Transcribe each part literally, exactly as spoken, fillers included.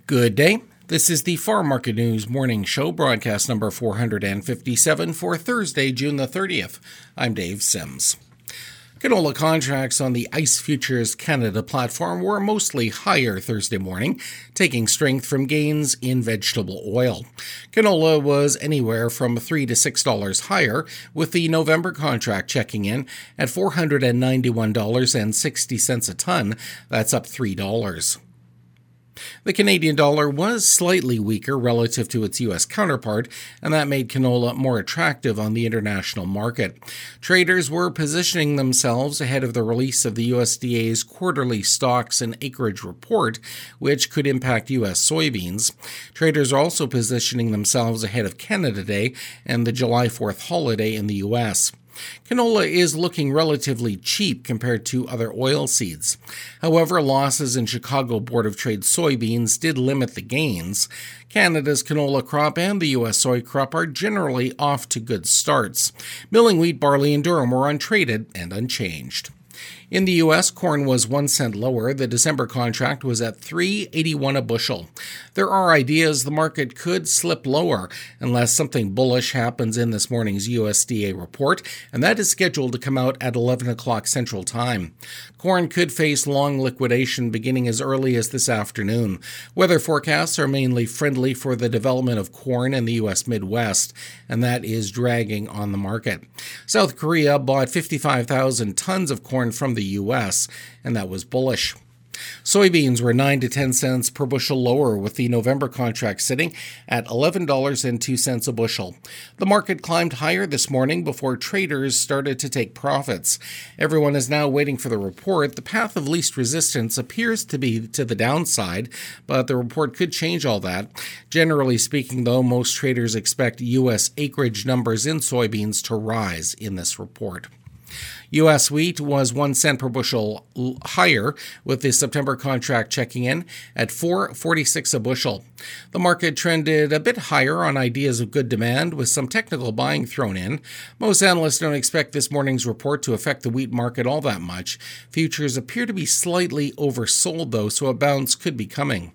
Good day. This is the Farm Market News Morning Show, broadcast number four hundred fifty-seven for Thursday, June the thirtieth. I'm Dave Sims. Canola contracts on the ICE Futures Canada platform were mostly higher Thursday morning, taking strength from gains in vegetable oil. Canola was anywhere from three to six dollars higher, with the November contract checking in at four hundred ninety-one dollars and sixty cents a ton. That's up three dollars. The Canadian dollar was slightly weaker relative to its U S counterpart, and that made canola more attractive on the international market. Traders were positioning themselves ahead of the release of the U S D A's quarterly stocks and acreage report, which could impact U S soybeans. Traders are also positioning themselves ahead of Canada Day and the July fourth holiday in the U S. Canola is looking relatively cheap compared to other oilseeds. However, losses in Chicago Board of Trade soybeans did limit the gains. Canada's canola crop and the U S soy crop are generally off to good starts. Milling wheat, barley, and durum were untraded and unchanged. In the U S, corn was one cent lower. The December contract was at three dollars and eighty-one cents a bushel. There are ideas the market could slip lower unless something bullish happens in this morning's U S D A report, and that is scheduled to come out at eleven o'clock Central Time. Corn could face long liquidation beginning as early as this afternoon. Weather forecasts are mainly friendly for the development of corn in the U S Midwest, and that is dragging on the market. South Korea bought fifty-five thousand tons of corn from the U S, and that was bullish. Soybeans were nine to ten cents per bushel lower, with the November contract sitting at eleven dollars and two cents a bushel. The market climbed higher this morning before traders started to take profits. Everyone is now waiting for the report. The path of least resistance appears to be to the downside, but the report could change all that. Generally speaking, though, most traders expect U S acreage numbers in soybeans to rise in this report. U S wheat was one cent per bushel higher, with the September contract checking in at four dollars and forty-six cents a bushel. The market trended a bit higher on ideas of good demand, with some technical buying thrown in. Most analysts don't expect this morning's report to affect the wheat market all that much. Futures appear to be slightly oversold, though, so a bounce could be coming.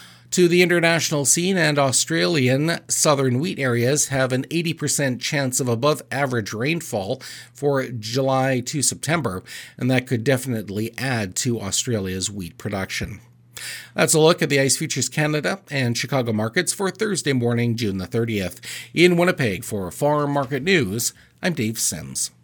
To the international scene, and Australian southern wheat areas have an eighty percent chance of above-average rainfall for July to September, and that could definitely add to Australia's wheat production. That's a look at the ICE Futures Canada and Chicago markets for Thursday morning, June the thirtieth. In Winnipeg for Farm Market News, I'm Dave Sims.